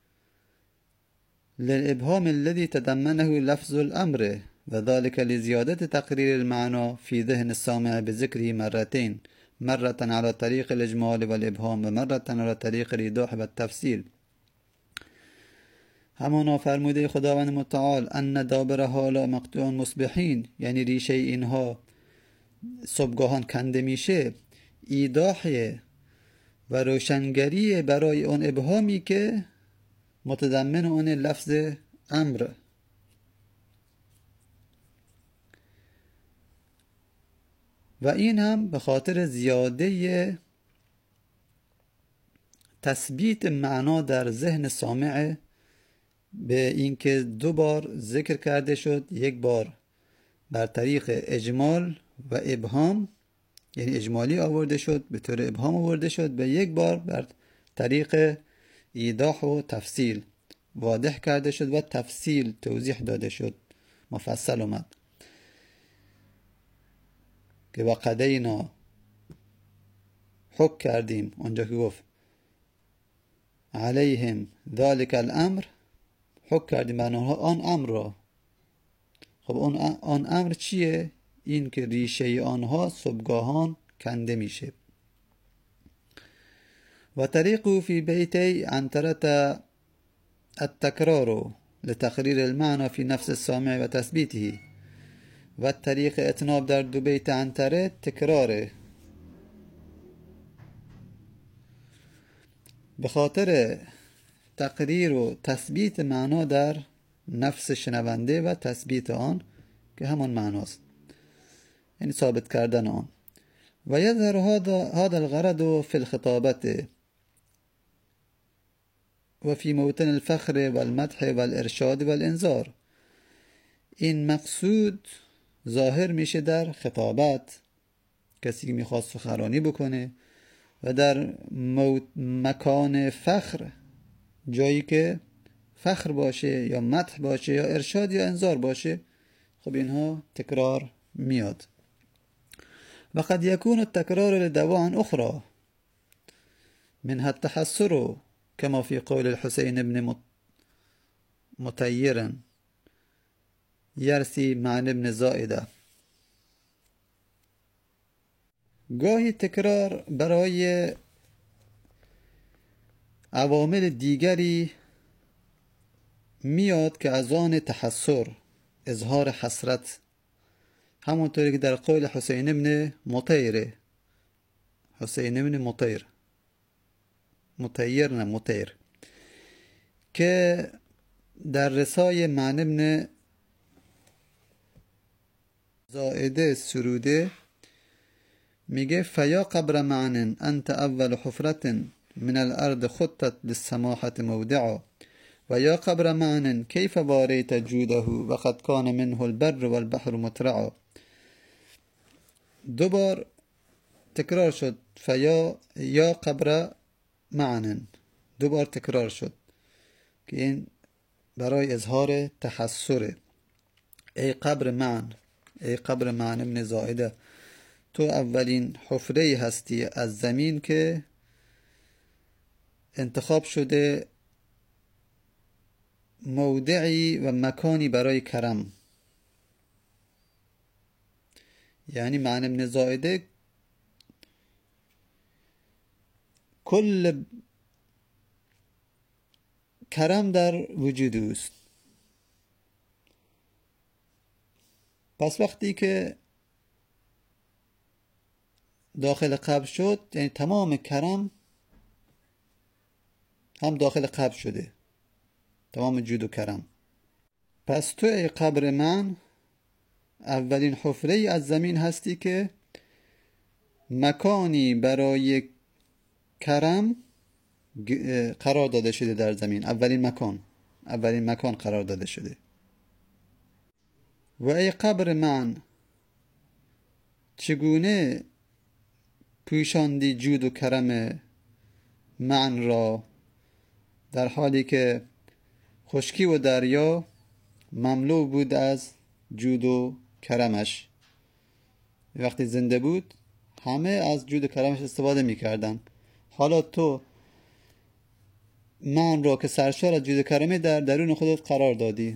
للإبهام الذي تضمنه لفظ الأمر، وذلك لزيادة تقرير المعنى في ذهن السامع بذكره مرتين، مرة على طريق الإجمال والإبهام ومرة على طريق الإيضاح والتفصيل. همانا فرموده خداوند متعال ان دابر هؤلاء مقطوع مصبحین، یعنی ریشه اینها صبحگاهان کنده میشه ایضاح و روشنگری برای اون ابهامی که متضمن اون لفظ امر. و این هم به خاطر زیاده تثبیت معنا در ذهن سامع، به اینکه دو بار ذکر کرده شد، یک بار بر طریق اجمال و ابهام، یعنی اجمالی آورده شد، به طور ابهام آورده شد، به یک بار بر طریق ایضاح و تفصیل واضح کرده شد و تفصیل توضیح داده شد، مفصل اومد که و قدینا حک کردیم، اونجا که گفت علیهم ذالک الامر، حک کردیم بر آنها آن امر را. خب اون آن امر چیه؟ این که ریشه آنها صبحگاهان کنده میشه. و طریقه فی بیتی عنترة التکرار لتقریر المعنى فی نفس السامع و تثبیته. و طریق اتناب در دو بیت عنتره تکراره، به خاطر تقریر و تثبیت معنا در نفس شنونده و تثبیت آن که همان معناست، یعنی ثابت کردن آن. و یظهر هذا الغرض فی الخطابت و فی موطن الفخر والمدح والارشاد والانذار. این مقصود ظاهر میشه در خطابت، کسی که میخواد سخنرانی بکنه، و در مکان فخر، جایی که فخر باشه یا مدح باشه یا ارشاد یا انذار باشه. خب اینها تکرار میاد. و قد یکون التکرار لدواعی اخرى منها التحسر كما في قول الحسين بن مطیر یرسی معنی ابن زائده. گاهی تکرار برای عوامل دیگری میاد که از آن تحسر، اظهار حسرت، همونطوری که در قول حسین ابن مطیر، حسین ابن مطیر مطیر نه مطیر که در رسای معنی ابن زائده سروده میگه فیا قبر معن انت اول حفرت من الارض خطت للسماحة موضعا و یا قبر معن کیف واریت جوده وقد کان منه البر والبحر مترعا. دو بار تکرار شد فیا یا قبر معن، دو بار تکرار شد که این برای اظهار تحسره. ای قبر معن، ای قبر معن ابن زائده، تو اولین حفره هستی از زمین که انتخاب شده موضعی و مکانی برای کرم. یعنی معنی ابن زائده کل کرم در وجود اوست. پس وقتی که داخل قبر شد، یعنی تمام کرم هم داخل قبر شده، تمام جود و کرم. پس تو ای قبر من اولین حفره ای از زمین هستی که مکانی برای کرم قرار داده شده در زمین، اولین مکان اولین مکان قرار داده شده. و ای قبر من چگونه پوشاندی جود و کرم من را، در حالی که خشکی و دریا مملو بود از جود و کرمش. وقتی زنده بود همه از جود و کرمش استفاده میکردن، حالا تو من را که سرشار از جود و کرمه در درون خودت قرار دادی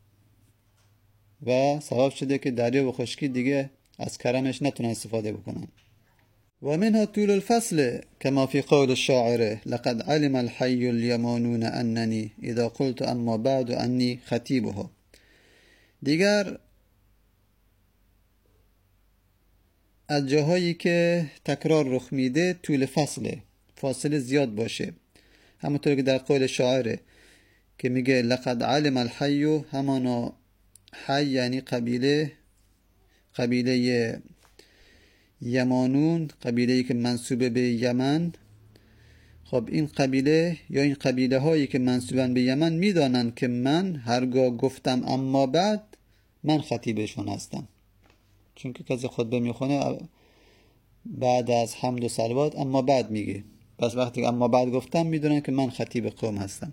و سبب شده که دریا و خشکی دیگه از کرمش نتونن استفاده بکنن. و منها طول الفصل كما في قول الشاعر لقد علم الحي اليمانون انني اذا قلت اما بعد انی خطیبها. دیگر از جاهایی که تکرار رخ میده طول فصله، فاصله زیاد باشه، همونطور که در قول شاعره که میگه لقد علم الحی، همانا حی یعنی قبیله قبیله یمانون، قبیله‌ای که منسوبه به یمن. خب این قبیله یا این قبیله هایی که منسوبن به یمن میدانن که من هرگاه گفتم اما بعد، من خطیبشون هستم. چون که کسی خطبه میخونه بعد از حمد و صلوات اما بعد میگه، پس وقتی اما بعد گفتم میدونن که من خطیب قوم هستم.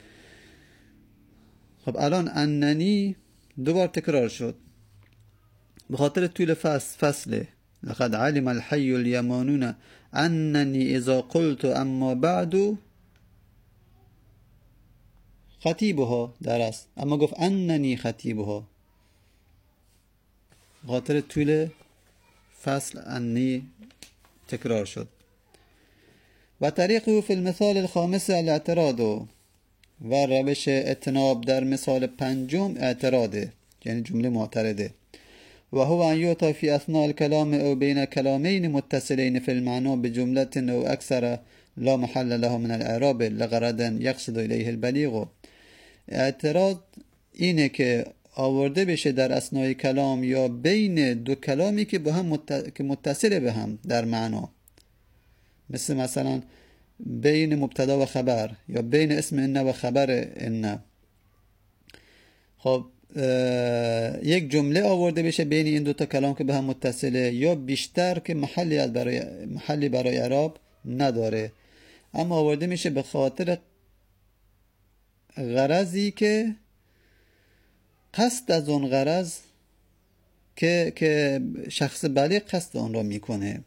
خب الان اننی دوبار تکرار شد به خاطر طول فصل فصله. لقد علم الحی الیمانون اننی اذا قلت اما بعد خطیبها در است، اما گفت اننی خطیبها به خاطر طول فصل انی تکرار شد. و طریقه فی المثال الخامس الاعتراض، و روش اتناب در مثال پنجم اعتراضه، یعنی جمله معترضه. و هو ان یعطى فی اثناء الكلام او بین کلامین متصلین فی المعنى بجمله او اکثر لا محل له من الاعراب لغرض یقصد الیه البلیغ. اعتراض اینه که آورده بشه در اثنای کلام یا بین دو کلامی که با هم مت... که متصل به هم در معنا، مثل مثلا بین مبتدا و خبر یا بین اسم ان و خبر ان. خب یک جمله آورده بشه بین این دو تا کلام که به هم متصله یا بیشتر که محلی از برای محلی برای اعراب نداره، اما آورده میشه به خاطر غرضی که قصد از اون غرض که که شخص بلیغ قصد اون را میکنه،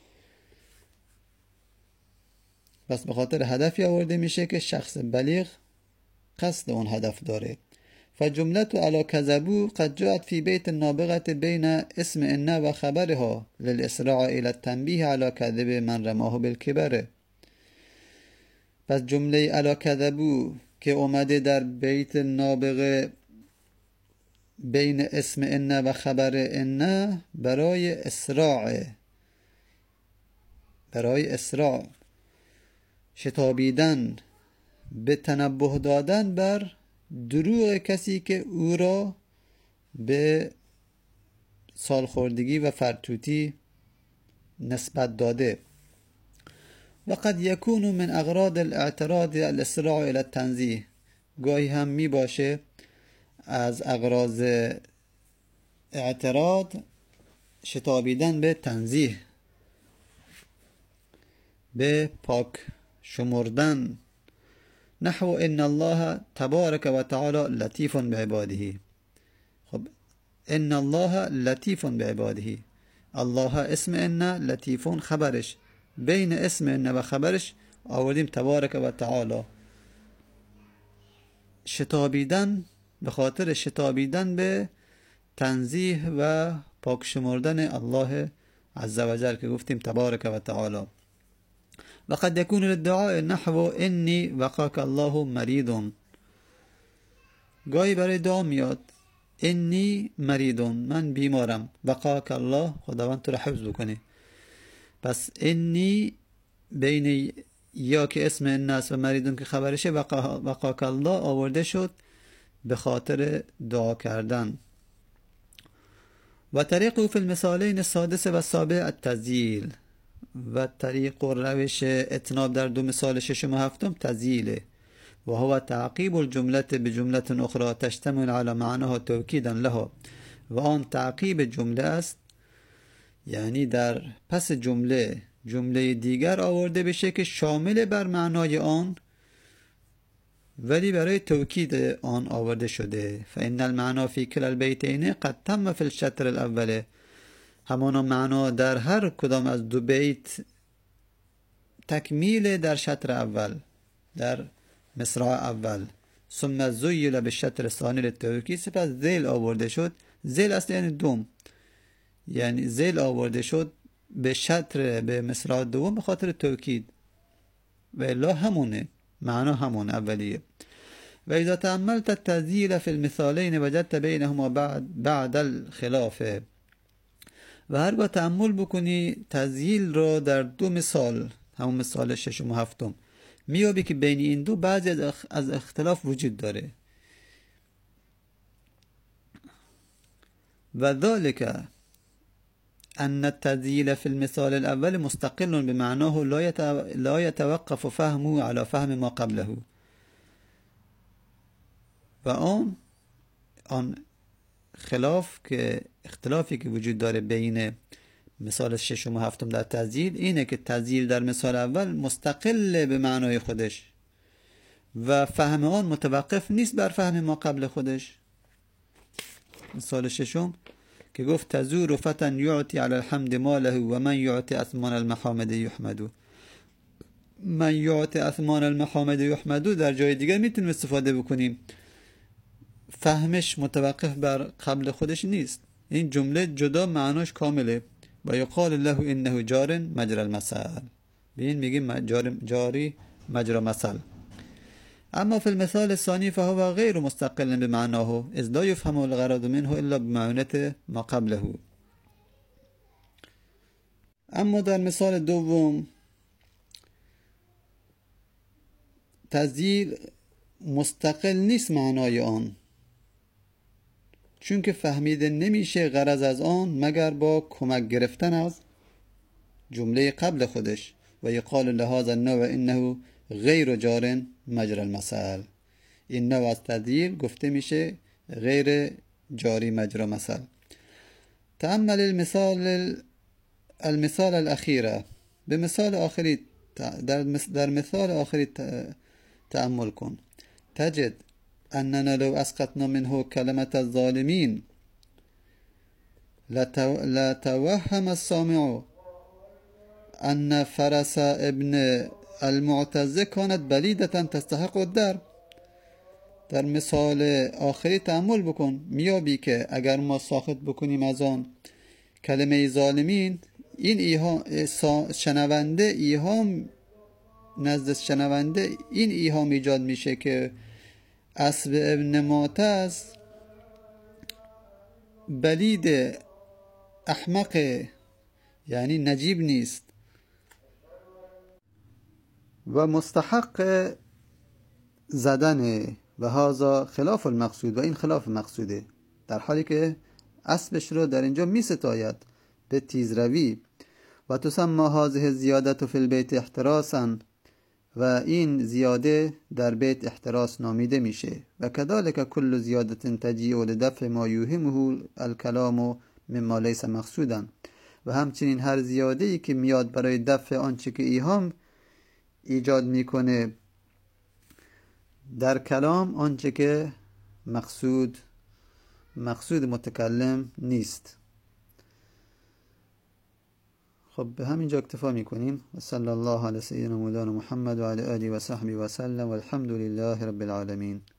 پس به خاطر هدفی آورده میشه که شخص بلیغ قصد اون هدف داره. فجملة علی کذبوا قد جاءت فی بیت نابغة بین اسم ان و خبرها للاسراع الى التنبیه علی کذب من رماه بالکبر. پس جمله علی کذبوا که اومده در بیت نابغه بین اسم ان و خبر ان برای اسراع، برای اسراع شتابیدن به تنبه دادن بر دروغ کسی که او را به سالخوردگی و فرتوتی نسبت داده. و قد یکون من اغراض الاعتراض الاسراع الى التنزیه، گاهی هم می باشه از اغراض اعتراض شتابیدن به تنزیه، به پاک شمردن. نحو ان الله تبارک و تعالی لطیف بعباده. خب ان الله لطیف بعباده، الله اسم ان، لطیف خبرش، بین اسم ان و خبرش آوردیم تبارک و تعالی. شتابیدن به خاطر شتابیدن به تنزیه و پاک شمردن الله عزوجل که گفتیم تبارک و تعالی. و قد یکون الادعاء نحو انی وقاک الله مریض، گاهی برای دعا میاد انی مریض، من بیمارم، وقاک الله، خداوند تو را حفظ بکنه. پس انی بین یا که اسم الناس و مریض که خبرشه وقاک الله آورده شد به خاطر دعا کردن. و طریقه فی المثالین السادس و السابع التذییل، و طریق و روش اتناب در دو مثال ششم و هفتم تذییله. و هو تعقیب الجمله بجمله اخرى تشتمل على معناها توکیدا لها، و آن تعقیب جمله است، یعنی در پس جمله جمله دیگر آورده بشه که شامل بر معنای آن ولی برای توکید آن آورده شده. فإن المعنى في كلا البيتين قد تم في الشطر الاول، همانا معنا در هر کدام از دو بیت تکمیل در شطر اول، در مصرع اول. ثم زیل بالشطر الثانی للتوکید، سپس ذیل آورده شد. ذیل اصلا یعنی دوم، یعنی ذیل آورده شد به شطر به مصرع دوم به خاطر توکید، و الا همونه معنا همون اولیه. و اذا تأملت التذییل فی المثالین وجدت بینهما بعد بعد الخلاف. و هرگاه تأمل بکنی تذییل را در دو مثال، همون مثال ششم و هفتم، میابی که بین این دو بعضی از اختلاف وجود داره. و ذلك ان التذییل فی المثال الاول مستقل بمعناه لا يتوقف فهمه على فهم ما قبله. و آن آن خلاف که اختلافی که وجود داره بین مثال ششم و هفتم در تذییل اینه که تذییل در مثال اول مستقل به معنای خودش و فهم آن متوقف نیست بر فهم ما قبل خودش. مثال ششم که گفت تزور فتن یعطی علی الحمد ماله و من یعطی اثمان المحامد یحمدو. من یعطی اثمان المحامد یحمدو در جای دیگر میتونیم استفاده بکنیم، فهمش متوقف بر قبل خودش نیست. این جمله جدا معناش کامله. و یقال له انه جار مجرى المثل، به این میگیم جاری مجرى مثل. اما في المثال الثاني فهو غير مستقل بمعناه اذ لا يفهم الغرض منه الا بمعونة ما قبله. اما در مثال دوم تذییل مستقل نیست معنای آن، چون که فهمیده نمیشه غرض از آن مگر با کمک گرفتن از جمله قبل خودش. و یقال لهذا النوع انه غیر جار مجرى المثل. این نوع از تذییل گفته میشه غیر جاری مجرى مثل. تأمل المثال المثال الاخیره، به مثال آخری در در مثال آخری تأمل کن. تجد اننا لو اسقطنا منه كلمة الظالمين لتوهم السامع ان فرس ابن المعتز كانت بلیدة تستحق الضرب. در مثال آخری تأمل بکن، میابی که اگر ما ساخت بکنیم از آن کلمه ظالمین، این ایهام شنونده ایهام نزد شنونده این ایهام ایجاد میشه که اسب ابن معتز بلید احمق، یعنی نجیب نیست و مستحق زدن، و هذا خلاف المقصود، و این خلاف مقصوده، در حالی که اسبش رو در اینجا می ستاید به تیزروی. و تسمى هذه زیادت فی البیت احتراسا، و این زیاده در بیت احتراس نامیده میشه. و کذالک کل زیادت تجیء لدفع ما یوهمه الکلام مما لیس مقصودا، و همچنین هر زیاده ای که میاد برای دفع آنچه که ایهام ایجاد میکنه در کلام، آنچه که مقصود مقصود متکلم نیست. خب به همینجا اکتفا میکنیم. و صلی الله علی سیدنا مولانا محمد و علی آله و صحبه و سلم و الحمد لله رب العالمین.